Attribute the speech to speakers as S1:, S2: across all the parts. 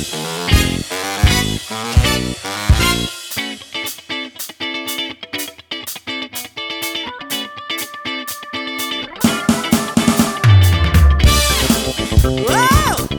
S1: Whoa!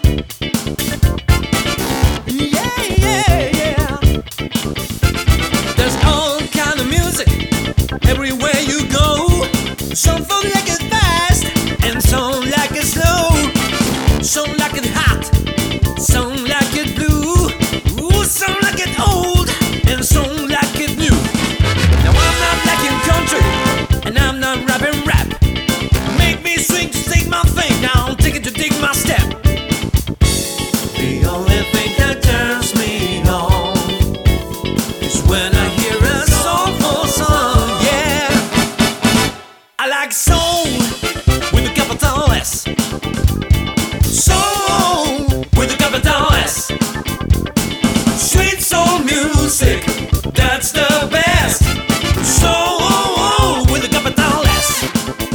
S1: Yeah, yeah, yeah. There's all kind of music everywhere you go. Some folk like it fast, and some like it slow. Some like it hot, some like it blue. Ooh, some like it old, and some like it new. Now I'm not liking country, and I'm not rapping rap. Make me swing to take my thing down, take it to dig my step. The only thing that turns me on is when I hear a soulful song, yeah. I like soul with a capital S. Soul with a capital S. Sweet soul music, that's the best. Soul with a capital S.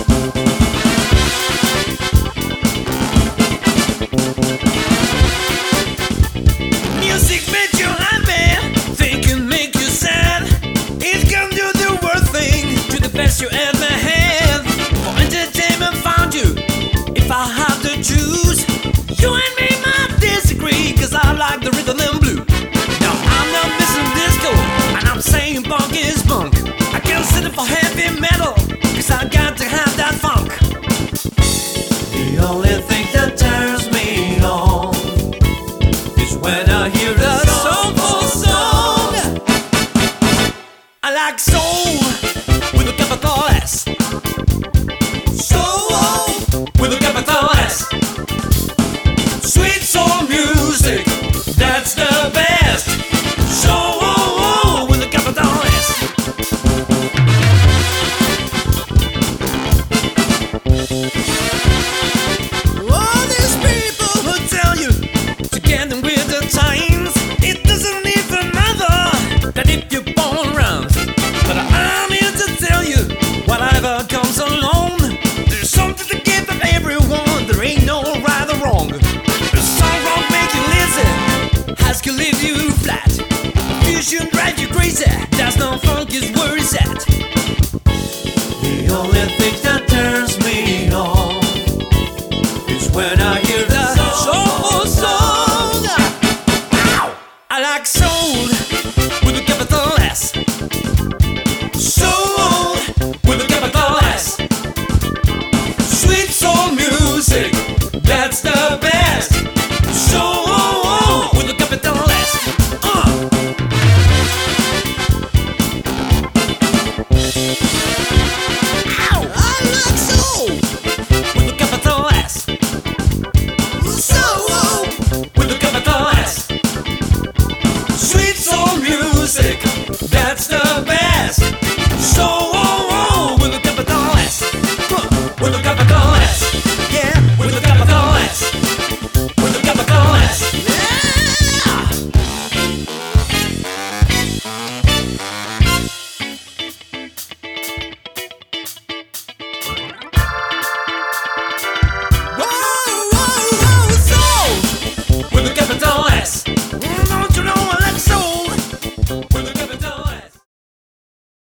S1: Music makes you happy, thinking make you sad. It can do the worst thing to the best you ever had. For entertainment found you, if I had to choose. You and me might disagree, cause I like the rhythm and blue. Now I'm not missing disco, and I'm saying punk is punk. I can't sit for heavy metal, cause I got to have that funk. The only thing that turns me on is when I hear a soulful song. I like soul with a capital S. Soul with a capital S. Sweet soul music,